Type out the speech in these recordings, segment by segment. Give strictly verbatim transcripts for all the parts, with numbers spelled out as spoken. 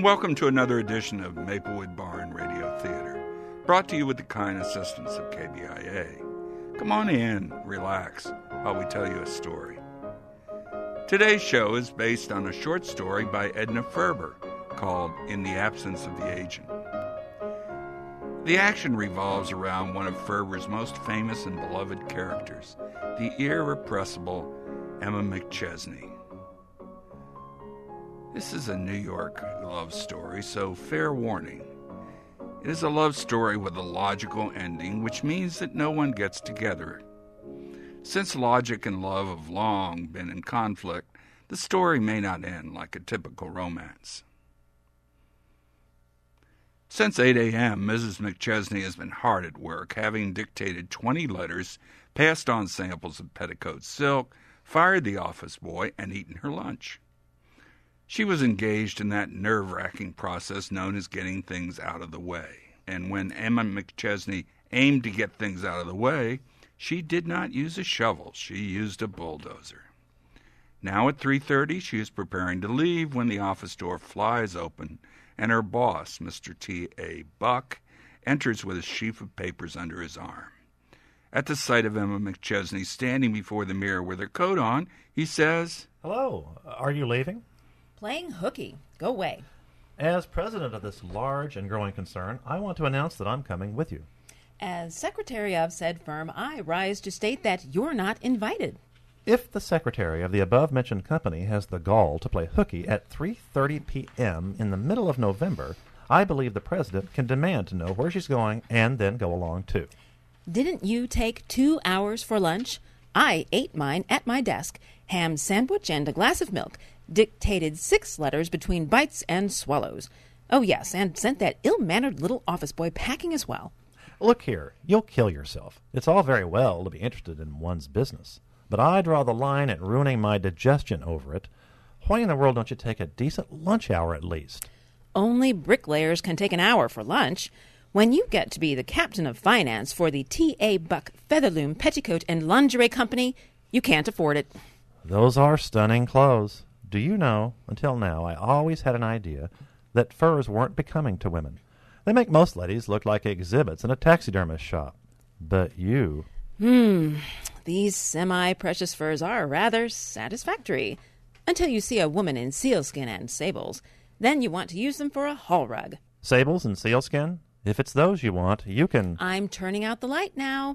and welcome to another edition of Maplewood Barn Radio Theater, brought to you with the kind assistance of K B I A. Come on in, relax, while we tell you a story. Today's show is based on a short story by Edna Ferber called In the Absence of the Agent. The action revolves around one of Ferber's most famous and beloved characters, the irrepressible Emma McChesney. This is a New York love story, so fair warning. It is a love story with a logical ending, which means that no one gets together. Since logic and love have long been in conflict, the story may not end like a typical romance. Since eight a.m., Missus McChesney has been hard at work, having dictated twenty letters, passed on samples of petticoat silk, fired the office boy, and eaten her lunch. She was engaged in that nerve-wracking process known as getting things out of the way. And when Emma McChesney aimed to get things out of the way, she did not use a shovel. She used a bulldozer. Now at three thirty, she is preparing to leave when the office door flies open and her boss, Mister T A Buck, enters with a sheaf of papers under his arm. At the sight of Emma McChesney standing before the mirror with her coat on, he says, "Hello, are you leaving?" "Playing hooky. Go away." "As president of this large and growing concern, I want to announce that I'm coming with you." "As secretary of said firm, I rise to state that you're not invited." "If the secretary of the above-mentioned company has the gall to play hooky at three thirty p.m. in the middle of November, I believe the president can demand to know where she's going and then go along too." "Didn't you take two hours for lunch? I ate mine at my desk, ham sandwich and a glass of milk, dictated six letters between bites and swallows. Oh, yes, and sent that ill-mannered little office boy packing as well." "Look here, you'll kill yourself. It's all very well to be interested in one's business, but I draw the line at ruining my digestion over it. Why in the world don't you take a decent lunch hour at least?" "Only bricklayers can take an hour for lunch. When you get to be the captain of finance for the T A Buck Featherloom Petticoat and Lingerie Company, you can't afford it." "Those are stunning clothes. Do you know, until now, I always had an idea that furs weren't becoming to women. They make most ladies look like exhibits in a taxidermist shop. But you..." Hmm, these semi-precious furs are rather satisfactory. Until you see a woman in sealskin and sables. Then you want to use them for a hall rug. "Sables and sealskin? If it's those you want, you can..." "I'm turning out the light now.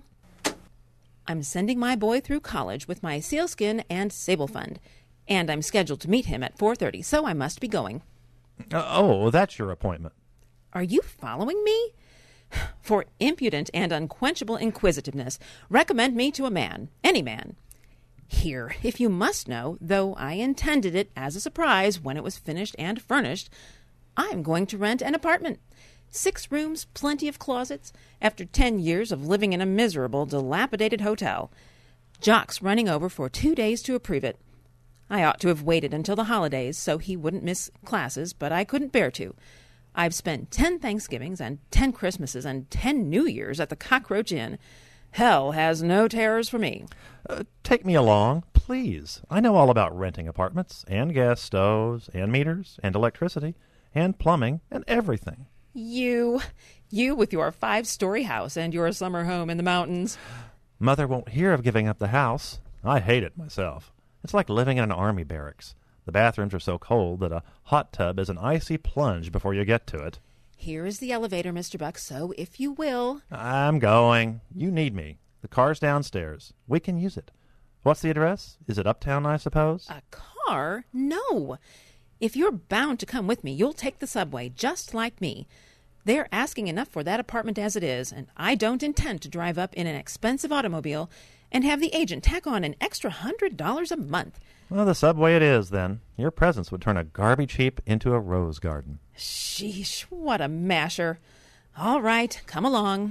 I'm sending my boy through college with my sealskin and sable fund. And I'm scheduled to meet him at four thirty, so I must be going." Uh, oh, that's your appointment. "Are you following me? For impudent and unquenchable inquisitiveness, recommend me to a man, any man. Here, if you must know, though I intended it as a surprise when it was finished and furnished, I'm going to rent an apartment. Six rooms, plenty of closets, after ten years of living in a miserable, dilapidated hotel. Jock's running over for two days to approve it. I ought to have waited until the holidays so he wouldn't miss classes, but I couldn't bear to. I've spent ten Thanksgivings and ten Christmases and ten New Years at the Cockroach Inn. Hell has no terrors for me." Uh, take me along, please. I know all about renting apartments, and gas stoves, and meters, and electricity, and plumbing, and everything. You, you with your five-story house and your summer home in the mountains. "Mother won't hear of giving up the house. I hate it myself. It's like living in an army barracks. The bathrooms are so cold that a hot tub is an icy plunge before you get to it." "Here is the elevator, Mister Buck, so if you will..." "I'm going. You need me. The car's downstairs. We can use it. What's the address? Is it uptown, I suppose?" "A car? No. If you're bound to come with me, you'll take the subway, just like me. They're asking enough for that apartment as it is, and I don't intend to drive up in an expensive automobile and have the agent tack on an extra hundred dollars a month." "Well, the subway it is, then. Your presence would turn a garbage heap into a rose garden." "Sheesh, what a masher. All right, come along."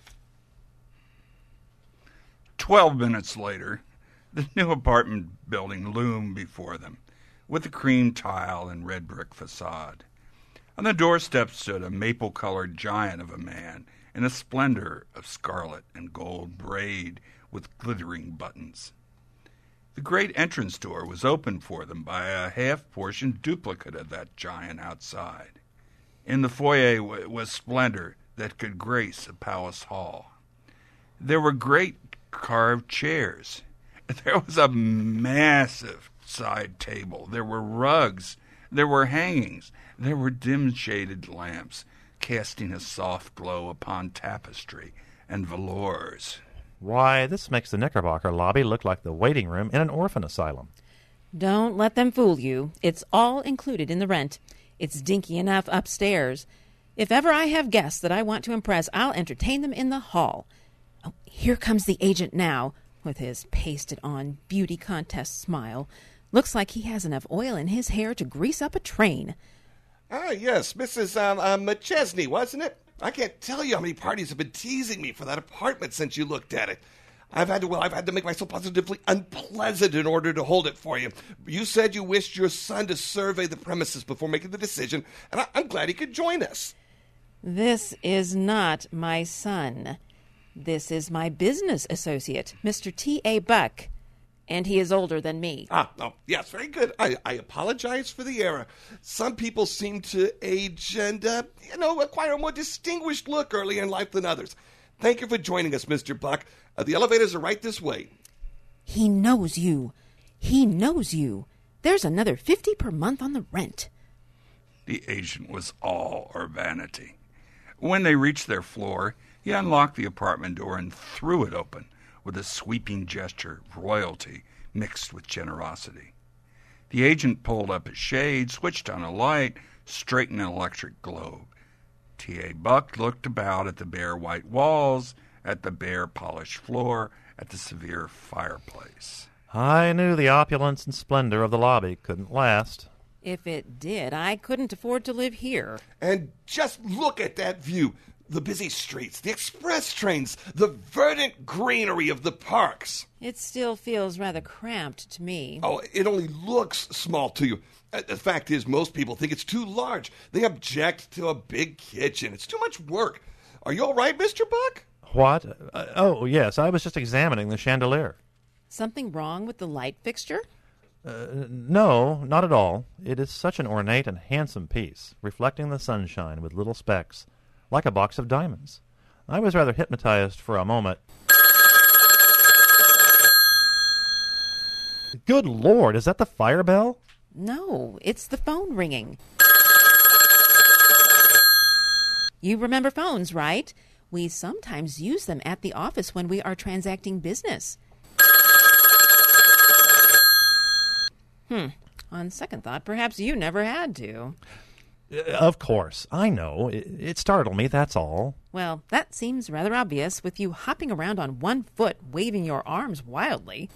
Twelve minutes later, the new apartment building loomed before them, with a cream tile and red brick facade. On the doorstep stood a maple-colored giant of a man in a splendor of scarlet and gold braid with glittering buttons. The great entrance door was opened for them by a half-portion duplicate of that giant outside. In the foyer w- was splendor that could grace a palace hall. There were great carved chairs. There was a massive side table. There were rugs. There were hangings. There were dim-shaded lamps, casting a soft glow upon tapestry and velours. Why, this makes the Knickerbocker lobby look like the waiting room in an orphan asylum. Don't let them fool you. It's all included in the rent. It's dinky enough upstairs. If ever I have guests that I want to impress, I'll entertain them in the hall. Oh, here comes the agent now, with his pasted-on beauty contest smile. Looks like he has enough oil in his hair to grease up a train. Ah, yes, Missus Um, uh, McChesney, wasn't it? I can't tell you how many parties have been teasing me for that apartment since you looked at it. I've had to, well, I've had to make myself positively unpleasant in order to hold it for you. You said you wished your son to survey the premises before making the decision, and I, I'm glad he could join us. This is not my son. This is my business associate, Mister T A. Buck, and he is older than me. Ah, oh, yes, very good. I, I apologize for the error. Some people seem to age and, uh, you know, acquire a more distinguished look earlier in life than others. Thank you for joining us, Mister Buck. Uh, the elevators are right this way. He knows you. He knows you. There's another fifty per month on the rent. The agent was all urbanity. When they reached their floor, he unlocked the apartment door and threw it open with a sweeping gesture of royalty mixed with generosity. The agent pulled up his shade, switched on a light, straightened an electric globe. T A. Buck looked about at the bare white walls, at the bare polished floor, at the severe fireplace. I knew the opulence and splendor of the lobby couldn't last. If it did, I couldn't afford to live here. And just look at that view. The busy streets, the express trains, the verdant greenery of the parks. It still feels rather cramped to me. Oh, it only looks small to you. Uh, the fact is, most people think it's too large. They object to a big kitchen. It's too much work. Are you all right, Mister Buck? What? Uh, oh, yes, I was just examining the chandelier. Something wrong with the light fixture? Uh, no, not at all. It is such an ornate and handsome piece, reflecting the sunshine with little specks, like a box of diamonds. I was rather hypnotized for a moment. Good Lord, is that the fire bell? No, it's the phone ringing. You remember phones, right? We sometimes use them at the office when we are transacting business. Hmm. On second thought, perhaps you never had to. Uh, of course. I know. It, it startled me, that's all. Well, that seems rather obvious with you hopping around on one foot, waving your arms wildly.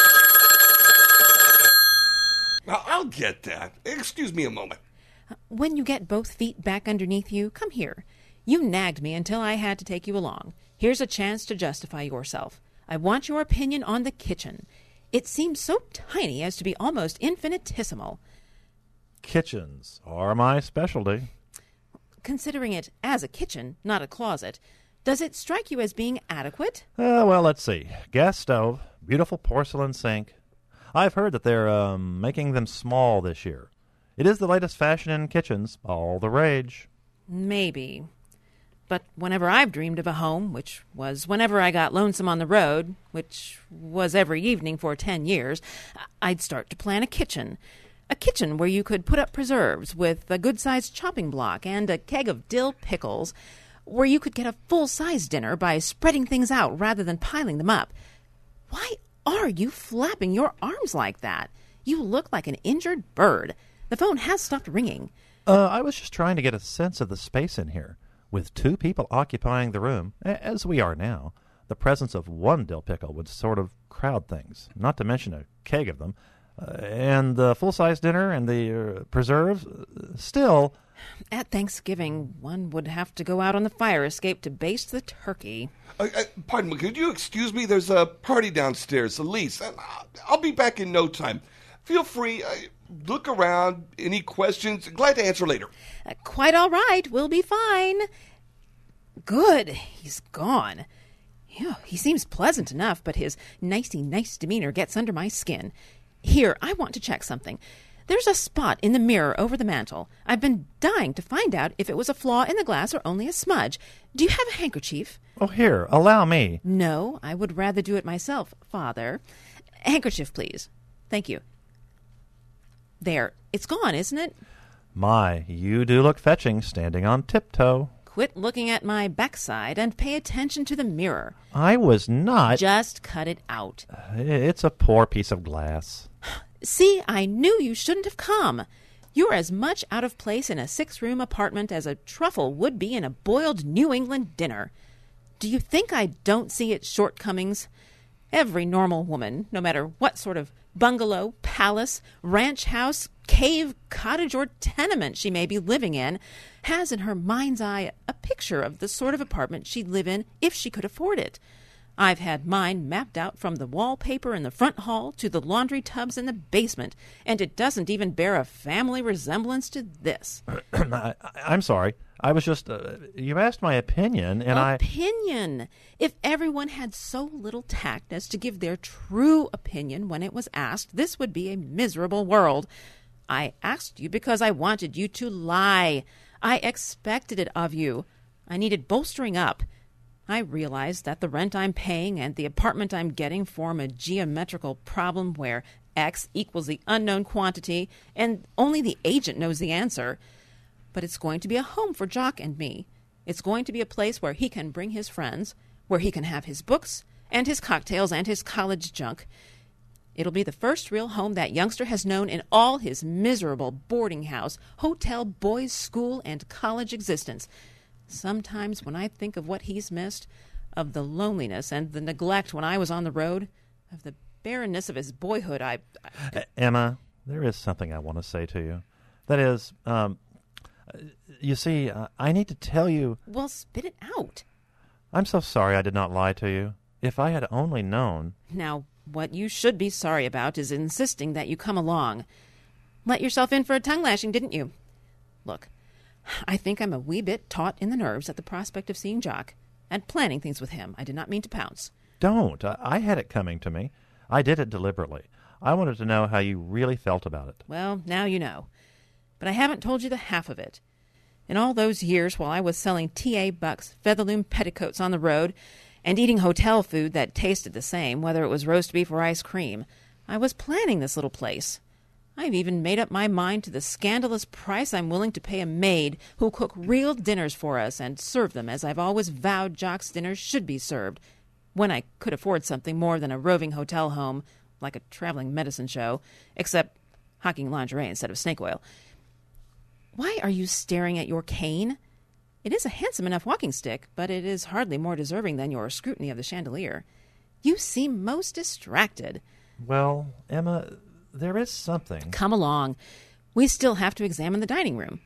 Now, I'll get that. Excuse me a moment. When you get both feet back underneath you, come here. You nagged me until I had to take you along. Here's a chance to justify yourself. I want your opinion on the kitchen. It seems so tiny as to be almost infinitesimal. Kitchens are my specialty. Considering it as a kitchen, not a closet, does it strike you as being adequate? Uh, well, let's see. Gas stove, beautiful porcelain sink. I've heard that they're um, making them small this year. It is the latest fashion in kitchens, all the rage. Maybe. But whenever I've dreamed of a home, which was whenever I got lonesome on the road, which was every evening for ten years, I'd start to plan a kitchen. A kitchen where you could put up preserves with a good-sized chopping block and a keg of dill pickles, where you could get a full-size dinner by spreading things out rather than piling them up. Why are you flapping your arms like that? You look like an injured bird. The phone has stopped ringing. Uh, I was just trying to get a sense of the space in here. With two people occupying the room, as we are now, the presence of one dill pickle would sort of crowd things, not to mention a keg of them. Uh, and the full-size dinner and the uh, preserves, uh, still... At Thanksgiving, one would have to go out on the fire escape to baste the turkey. Uh, uh, pardon me, could you excuse me? There's a party downstairs, Elise. Uh, I'll be back in no time. Feel free. Uh, look around. Any questions? Glad to answer later. Uh, quite all right. We'll be fine. Good. He's gone. Phew, he seems pleasant enough, but his nicey-nice demeanor gets under my skin. Here, I want to check something. There's a spot in the mirror over the mantel. I've been dying to find out if it was a flaw in the glass or only a smudge. Do you have a handkerchief? Oh, here, allow me. No, I would rather do it myself, Father. Handkerchief, please. Thank you. There. It's gone, isn't it? My, you do look fetching, standing on tiptoe. Quit looking at my backside and pay attention to the mirror. I was not. Just cut it out. It's a poor piece of glass. See, I knew you shouldn't have come. You're as much out of place in a six-room apartment as a truffle would be in a boiled New England dinner. Do you think I don't see its shortcomings? Every normal woman, no matter what sort of bungalow, palace, ranch house, cave, cottage, or tenement she may be living in, has in her mind's eye a picture of the sort of apartment she'd live in if she could afford it. I've had mine mapped out from the wallpaper in the front hall to the laundry tubs in the basement, and it doesn't even bear a family resemblance to this. I, I'm sorry. I was just, uh, you asked my opinion, and I... Opinion! If everyone had so little tact as to give their true opinion when it was asked, this would be a miserable world. I asked you because I wanted you to lie. I expected it of you. I needed bolstering up. I realized that the rent I'm paying and the apartment I'm getting form a geometrical problem where X equals the unknown quantity, and only the agent knows the answer. But it's going to be a home for Jock and me. It's going to be a place where he can bring his friends, where he can have his books and his cocktails and his college junk. It'll be the first real home that youngster has known in all his miserable boarding house, hotel, boys' school, and college existence. Sometimes when I think of what he's missed, of the loneliness and the neglect when I was on the road, of the barrenness of his boyhood, I... I... Uh, Emma, there is something I want to say to you. That is, um, you see, uh, I need to tell you... Well, spit it out. I'm so sorry I did not lie to you. If I had only known... Now, what you should be sorry about is insisting that you come along. Let yourself in for a tongue lashing, didn't you? Look, I think I'm a wee bit taut in the nerves at the prospect of seeing Jock and planning things with him. I did not mean to pounce. Don't. I, I had it coming to me. I did it deliberately. I wanted to know how you really felt about it. Well, now you know. But I haven't told you the half of it. In all those years while I was selling T A. Buck's Featherloom petticoats on the road and eating hotel food that tasted the same, whether it was roast beef or ice cream, I was planning this little place. I've even made up my mind to the scandalous price I'm willing to pay a maid who'll cook real dinners for us and serve them as I've always vowed Jock's dinners should be served, when I could afford something more than a roving hotel home, like a traveling medicine show, except hawking lingerie instead of snake oil. Why are you staring at your cane? It is a handsome enough walking stick, but it is hardly more deserving than your scrutiny of the chandelier. You seem most distracted. Well, Emma, there is something. Come along. We still have to examine the dining room.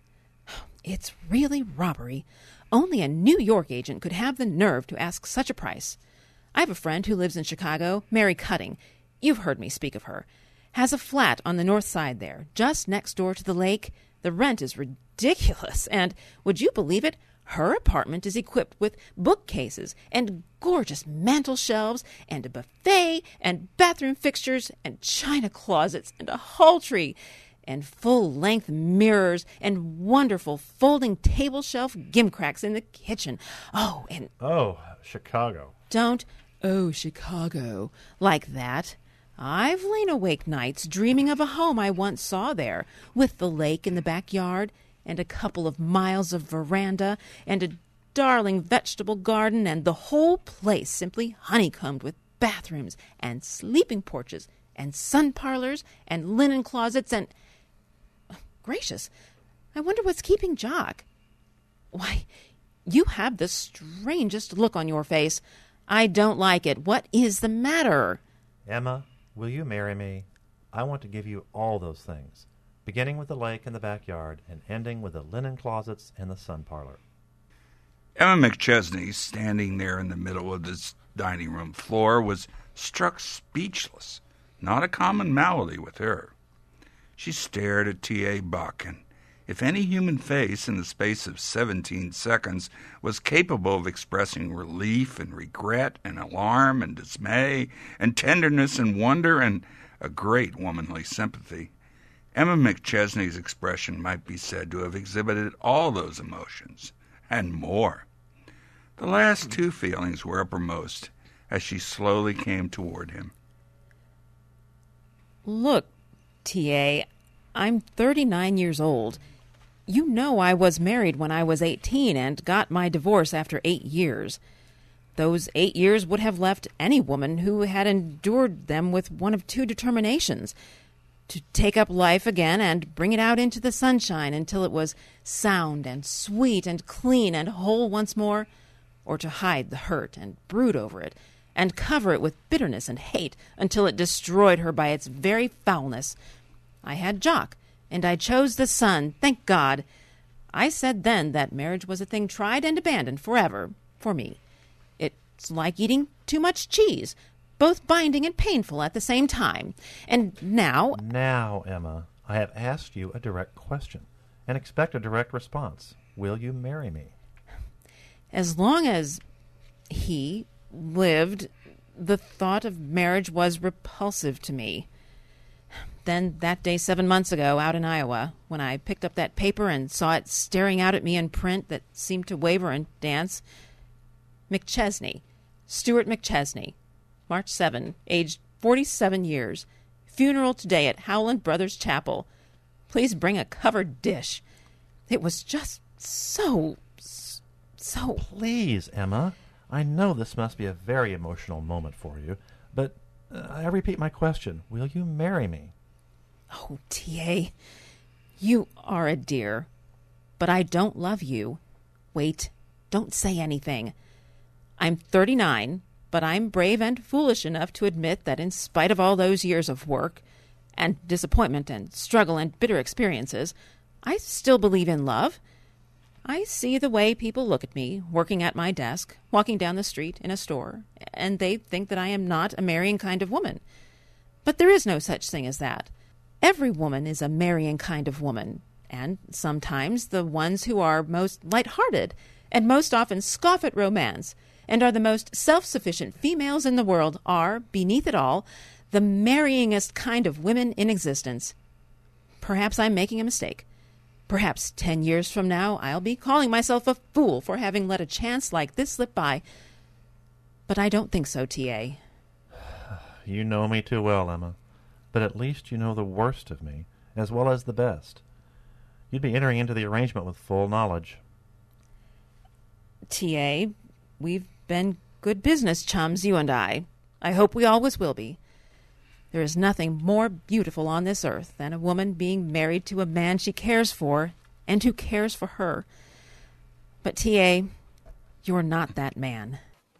It's really robbery. Only a New York agent could have the nerve to ask such a price. I have a friend who lives in Chicago, Mary Cutting. You've heard me speak of her. Has a flat on the north side there, just next door to the lake. The rent is ridiculous, and, would you believe it, her apartment is equipped with bookcases and gorgeous mantel shelves and a buffet and bathroom fixtures and china closets and a hall tree and full-length mirrors and wonderful folding table shelf gimcracks in the kitchen. Oh, and... Oh, Chicago. Don't, oh, Chicago, like that. I've lain awake nights dreaming of a home I once saw there, with the lake in the backyard, and a couple of miles of veranda, and a darling vegetable garden, and the whole place simply honeycombed with bathrooms, and sleeping porches, and sun parlors, and linen closets, and... Gracious, I wonder what's keeping Jock. Why, you have the strangest look on your face. I don't like it. What is the matter? Emma, will you marry me? I want to give you all those things, beginning with the lake and the backyard and ending with the linen closets and the sun parlor. Emma McChesney, standing there in the middle of this dining room floor, was struck speechless. Not a common malady with her. She stared at T A. Buck, and if any human face in the space of seventeen seconds was capable of expressing relief and regret and alarm and dismay and tenderness and wonder and a great womanly sympathy, Emma McChesney's expression might be said to have exhibited all those emotions, and more. The last two feelings were uppermost as she slowly came toward him. Look, T A, I'm thirty-nine years old. You know I was married when I was eighteen and got my divorce after eight years. Those eight years would have left any woman who had endured them with one of two determinations: to take up life again and bring it out into the sunshine until it was sound and sweet and clean and whole once more, or to hide the hurt and brood over it and cover it with bitterness and hate until it destroyed her by its very foulness. I had Jock, and I chose the son, thank God. I said then that marriage was a thing tried and abandoned forever, for me. It's like eating too much cheese, both binding and painful at the same time. And now... Now, Emma, I have asked you a direct question and expect a direct response. Will you marry me? As long as he lived, the thought of marriage was repulsive to me. Then that day seven months ago out in Iowa, when I picked up that paper and saw it staring out at me in print that seemed to waver and dance, McChesney, Stuart McChesney, March seventh, aged forty-seven years, funeral today at Howland Brothers Chapel. Please bring a covered dish. It was just so, so... Please, Emma. I know this must be a very emotional moment for you, but uh, I repeat my question. Will you marry me? Oh, T A, you are a dear, but I don't love you. Wait, don't say anything. I'm thirty-nine, but I'm brave and foolish enough to admit that in spite of all those years of work and disappointment and struggle and bitter experiences, I still believe in love. I see the way people look at me, working at my desk, walking down the street in a store, and they think that I am not a marrying kind of woman. But there is no such thing as that. Every woman is a marrying kind of woman, and sometimes the ones who are most light-hearted and most often scoff at romance and are the most self-sufficient females in the world are, beneath it all, the marryingest kind of women in existence. Perhaps I'm making a mistake. Perhaps ten years from now I'll be calling myself a fool for having let a chance like this slip by. But I don't think so, T A. You know me too well, Emma. But at least you know the worst of me, as well as the best. You'd be entering into the arrangement with full knowledge. T A, we've been good business chums, you and I. I hope we always will be. There is nothing more beautiful on this earth than a woman being married to a man she cares for and who cares for her. But, T A, you're not that man.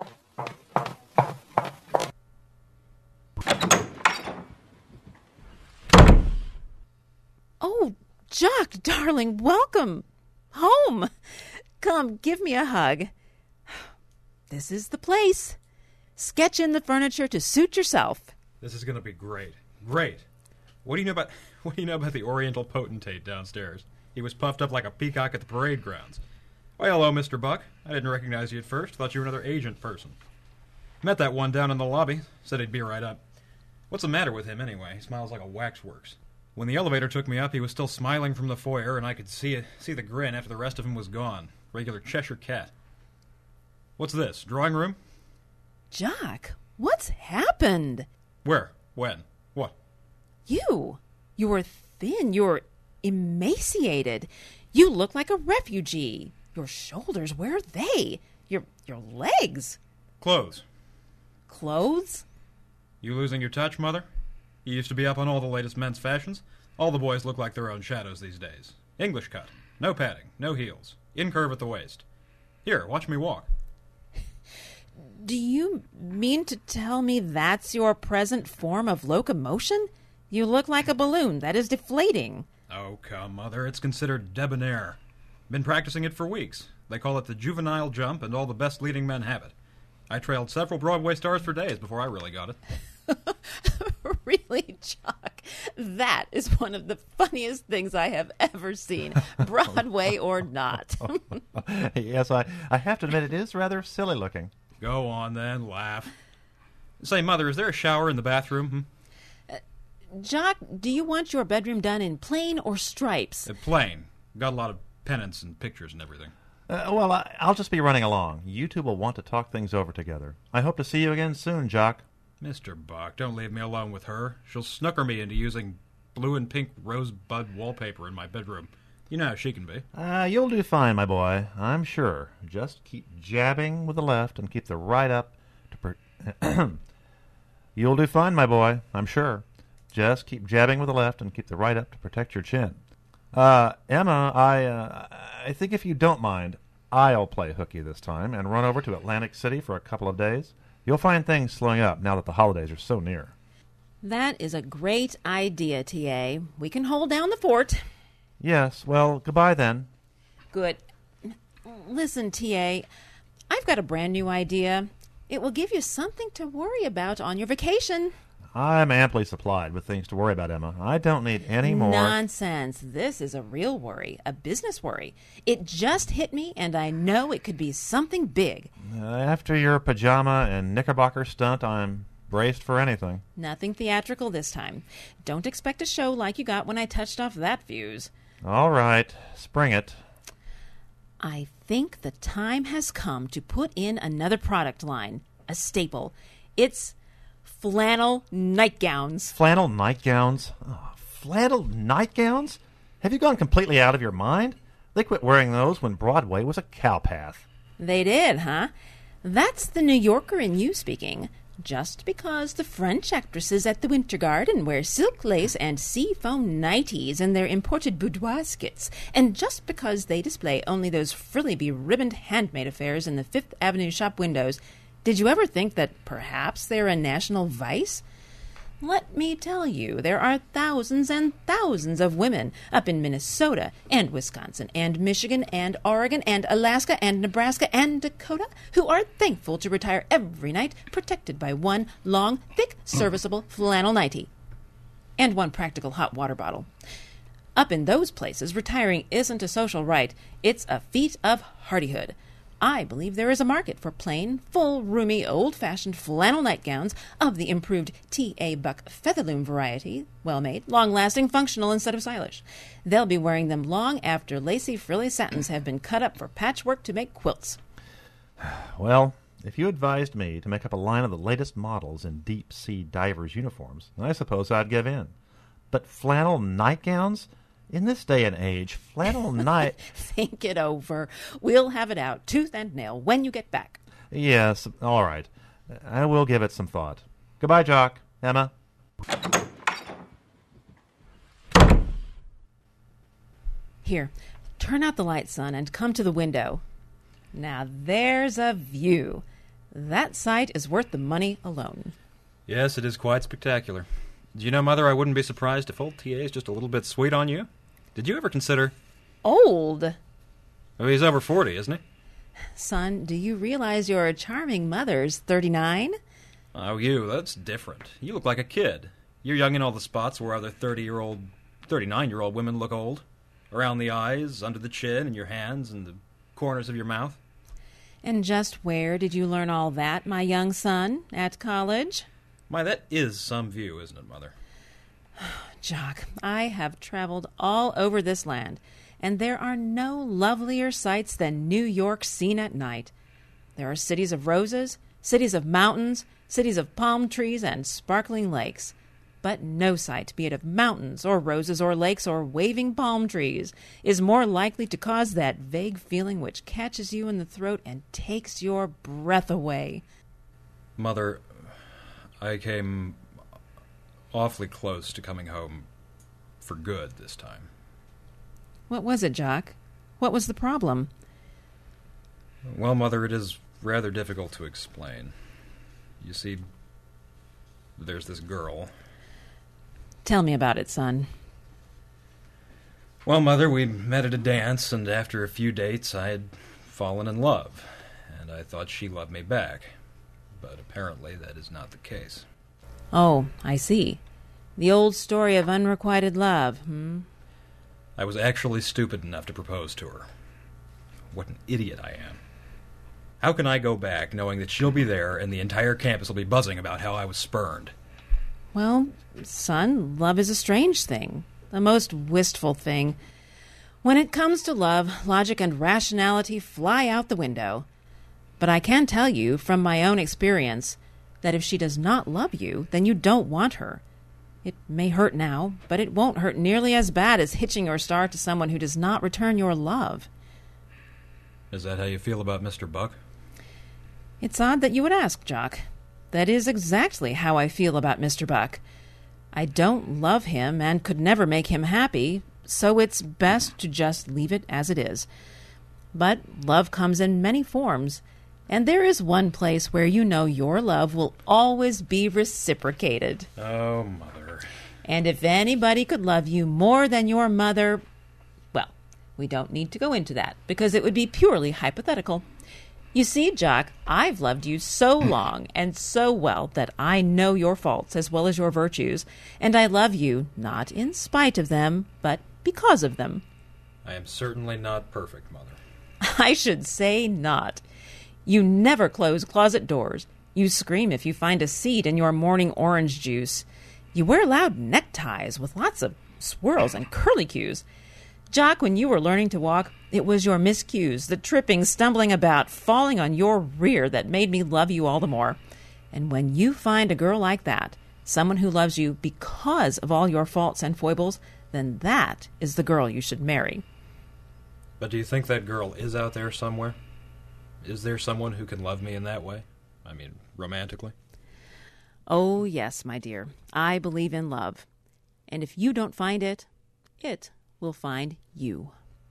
Oh, Jock, darling, welcome home. Come, give me a hug. This is the place. Sketch in the furniture to suit yourself. This is going to be great. Great. What do you know about what do you know about the Oriental potentate downstairs? He was puffed up like a peacock at the parade grounds. Why, hello, Mister Buck. I didn't recognize you at first. Thought you were another agent person. Met that one down in the lobby. Said he'd be right up. What's the matter with him, anyway? He smiles like a waxworks. When the elevator took me up, he was still smiling from the foyer, and I could see it, see the grin after the rest of him was gone. Regular Cheshire cat. What's this, drawing room? Jock, what's happened? Where? When? What? You. You're thin. You're emaciated. You look like a refugee. Your shoulders, where are they? Your your legs. Clothes. Clothes? You losing your touch, Mother? You used to be up on all the latest men's fashions. All the boys look like their own shadows these days. English cut. No padding. No heels. In curve at the waist. Here, watch me walk. Do you mean to tell me that's your present form of locomotion? You look like a balloon that is deflating. Oh, come, Mother. It's considered debonair. Been practicing it for weeks. They call it the juvenile jump, and all the best leading men have it. I trailed several Broadway stars for days before I really got it. Really, Jock? That is one of the funniest things I have ever seen, Broadway or not. Yes, I, I have to admit it is rather silly looking. Go on, then. Laugh. Say, Mother, is there a shower in the bathroom? Hmm? Uh, Jock, do you want your bedroom done in plain or stripes? Uh, plain. Got a lot of pennants and pictures and everything. Uh, well, I, I'll just be running along. You two will want to talk things over together. I hope to see you again soon, Jock. Mister Buck, don't leave me alone with her. She'll snooker me into using blue and pink rosebud wallpaper in my bedroom. You know how she can be. Uh, you'll do fine, my boy, I'm sure. Just keep jabbing with the left and keep the right up to... Per- you'll do fine, my boy, I'm sure. Just keep jabbing with the left and keep the right up to protect your chin. Uh, Emma, I, uh, I think if you don't mind, I'll play hooky this time and run over to Atlantic City for a couple of days. You'll find things slowing up now that the holidays are so near. That is a great idea, T A. We can hold down the fort. Yes, well, goodbye then. Good. Listen, T A, I've got a brand new idea. It will give you something to worry about on your vacation. I'm amply supplied with things to worry about, Emma. I don't need any more. Nonsense. This is a real worry, a business worry. It just hit me, and I know it could be something big. Uh, after your pajama and knickerbocker stunt, I'm braced for anything. Nothing theatrical this time. Don't expect a show like you got when I touched off that fuse. All right, spring it. I think the time has come to put in another product line, a staple. It's flannel nightgowns. Flannel nightgowns? Oh, flannel nightgowns? Have you gone completely out of your mind? They quit wearing those when Broadway was a cowpath. They did, huh? That's the New Yorker in you speaking. Just because the French actresses at the Winter Garden wear silk lace and seafoam nighties in their imported boudoir skits, and just because they display only those frilly beribboned handmade affairs in the Fifth Avenue shop windows, did you ever think that perhaps they're a national vice? Let me tell you, there are thousands and thousands of women up in Minnesota and Wisconsin and Michigan and Oregon and Alaska and Nebraska and Dakota who are thankful to retire every night protected by one long, thick, serviceable flannel nightie and one practical hot water bottle. Up in those places, retiring isn't a social rite. It's a feat of hardihood. I believe there is a market for plain, full, roomy, old-fashioned flannel nightgowns of the improved T A. Buck Featherloom variety, well-made, long-lasting, functional instead of stylish. They'll be wearing them long after lacy, frilly satins have been cut up for patchwork to make quilts. Well, if you advised me to make up a line of the latest models in deep-sea divers' uniforms, I suppose I'd give in. But flannel nightgowns? In this day and age, flannel night... Think it over. We'll have it out, tooth and nail, when you get back. Yes, all right. I will give it some thought. Goodbye, Jock. Emma? Here, turn out the light, son, and come to the window. Now there's a view. That sight is worth the money alone. Yes, it is quite spectacular. Do you know, Mother, I wouldn't be surprised if old T A is just a little bit sweet on you. Did you ever consider... Old? Oh, he's over forty, isn't he? Son, do you realize your charming mother's thirty-nine? Oh, you, that's different. You look like a kid. You're young in all the spots where other thirty-year-old, thirty-nine-year-old women look old. Around the eyes, under the chin, in your hands, and the corners of your mouth. And just where did you learn all that, my young son? At college? My, that is some view, isn't it, Mother? Jock, I have traveled all over this land, and there are no lovelier sights than New York seen at night. There are cities of roses, cities of mountains, cities of palm trees and sparkling lakes. But no sight, be it of mountains or roses or lakes or waving palm trees, is more likely to cause that vague feeling which catches you in the throat and takes your breath away. Mother, I came awfully close to coming home for good this time. What was it, Jock? What was the problem? Well, Mother, it is rather difficult to explain. You see, there's this girl. Tell me about it, son. Well, Mother, we met at a dance, and after a few dates, I had fallen in love, and I thought she loved me back. But apparently that is not the case. Oh, I see. The old story of unrequited love, hmm? I was actually stupid enough to propose to her. What an idiot I am. How can I go back knowing that she'll be there and the entire campus will be buzzing about how I was spurned? Well, son, love is a strange thing, a most wistful thing. When it comes to love, logic and rationality fly out the window. But I can tell you, from my own experience, that if she does not love you, then you don't want her. It may hurt now, but it won't hurt nearly as bad as hitching your star to someone who does not return your love. Is that how you feel about Mister Buck? It's odd that you would ask, Jock. That is exactly how I feel about Mister Buck. I don't love him and could never make him happy, so it's best to just leave it as it is. But love comes in many forms, and there is one place where you know your love will always be reciprocated. Oh, Mother. And if anybody could love you more than your mother, well, we don't need to go into that, because it would be purely hypothetical. You see, Jock, I've loved you so long and so well that I know your faults as well as your virtues, and I love you not in spite of them, but because of them. I am certainly not perfect, Mother. I should say not. You never close closet doors. You scream if you find a seed in your morning orange juice. You wear loud neckties with lots of swirls and curlicues. Jock, when you were learning to walk, it was your miscues, the tripping, stumbling about, falling on your rear that made me love you all the more. And when you find a girl like that, someone who loves you because of all your faults and foibles, then that is the girl you should marry. But do you think that girl is out there somewhere? Is there someone who can love me in that way? I mean, romantically? Oh, yes, my dear. I believe in love. And if you don't find it, it will find you.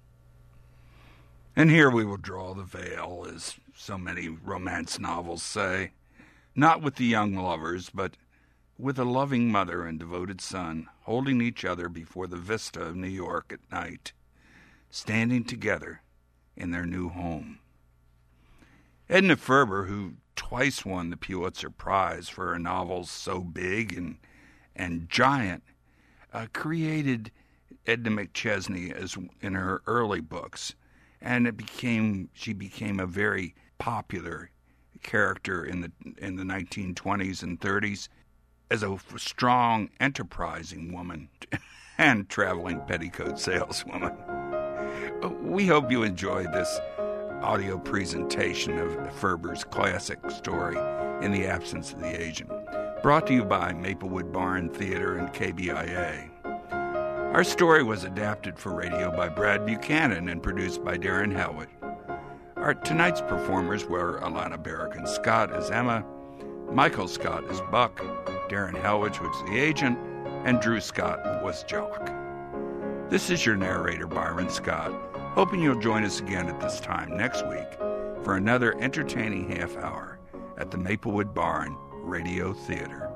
And here we will draw the veil, as so many romance novels say, not with the young lovers, but with a loving mother and devoted son, holding each other before the vista of New York at night, standing together in their new home. Edna Ferber, who twice won the Pulitzer Prize for her novels so big and and giant, uh, created Edna McChesney as in her early books, and it became she became a very popular character in the in the nineteen twenties and thirties as a strong, enterprising woman and traveling petticoat saleswoman. We hope you enjoyed this audio presentation of Ferber's classic story, In the Absence of the Agent, brought to you by Maplewood Barn Theater and K B I A. Our story was adapted for radio by Brad Buchanan and produced by Darren Helwich. Our tonight's performers were Alana Barrigan Scott as Emma, Michael Scott as Buck, Darren Helwich was the agent, and Drew Scott was Jock. This is your narrator, Byron Scott, hoping you'll join us again at this time next week for another entertaining half hour at the Maplewood Barn Radio Theater.